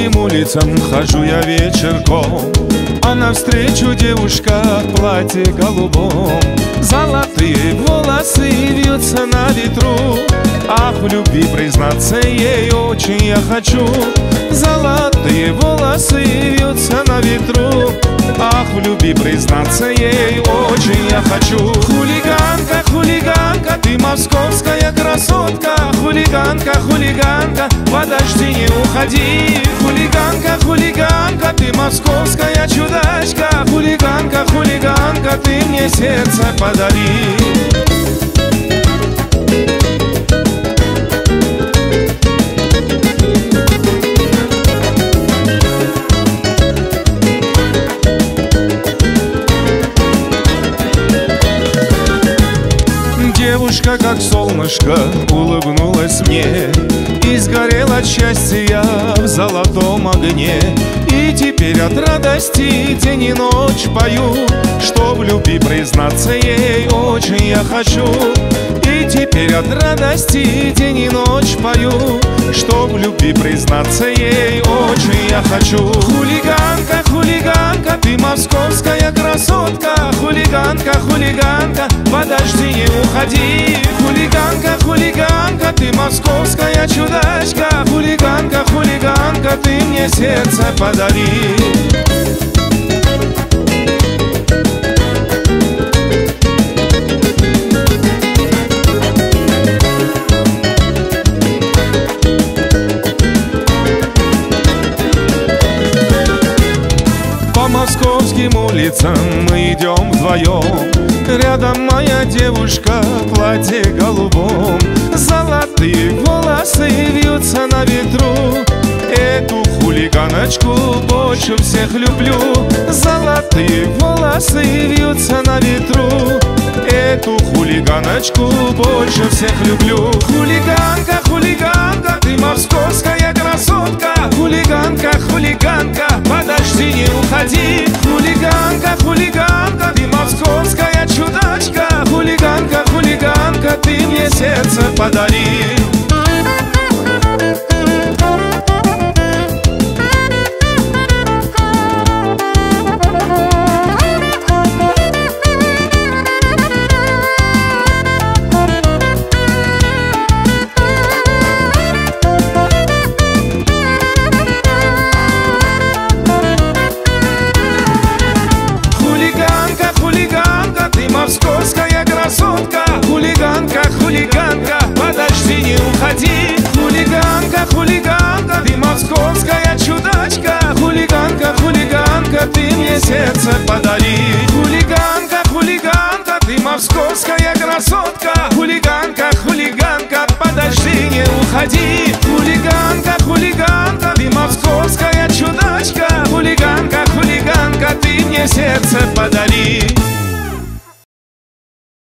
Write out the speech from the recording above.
московским улицам хожу я вечерком, а навстречу девушка в платье голубом. Золотые волосы вьются на ветру, ах, в любви признаться ей очень я хочу. Золотые волосы вьются на ветру, ах, в любви признаться ей очень я хочу. Хулиганка, хулиганка, ты московская красотка. Хулиганка, хулиганка, подожди, не уходи. Хулиганка, хулиганка, ты московская чудачка. Хулиганка, хулиганка, ты мне сердце подари. Девушка, как солнышко, улыбнулась мне, и сгорел от счастья в золотом огне. И теперь от радости день и ночь пою, что в любви признаться ей очень я хочу. И теперь от радости день и ночь пою, что в любви признаться ей очень я хочу. Хулиганка, хулиганка, ты московская красотка. Хулиганка, хулиганка, подожди, не уходи. Хулиганка, хулиганка, ты московская чудачка. Хулиганка, хулиганка, ты мне сердце подари. По московским улицам мы идем вдвоем, рядом моя девушка в платье голубом. Золотые волосы вьются на ветру, эту хулиганочку больше всех люблю. Золотые волосы вьются на ветру, эту хулиганочку больше всех люблю. Хулиганка, хулиганка, ты московская красотка. Хулиганка, хулиганка, подожди, не уходи. Хулиганка, хулиганка, ты московская чудачка. Хулиганка, хулиганка, ты мне сердце подари. Московская красотка. Хулиганка, хулиганка, подожди, не уходи. Хулиганка, хулиганка, ты московская чудачка. Хулиганка, хулиганка, ты мне сердце подари. Хулиганка, хулиганка, ты московская красотка. Хулиганка, хулиганка, подожди, не уходи. Хулиганка, хулиганка, ты московская чудачка. Хулиганка, хулиганка, ты мне сердце подари.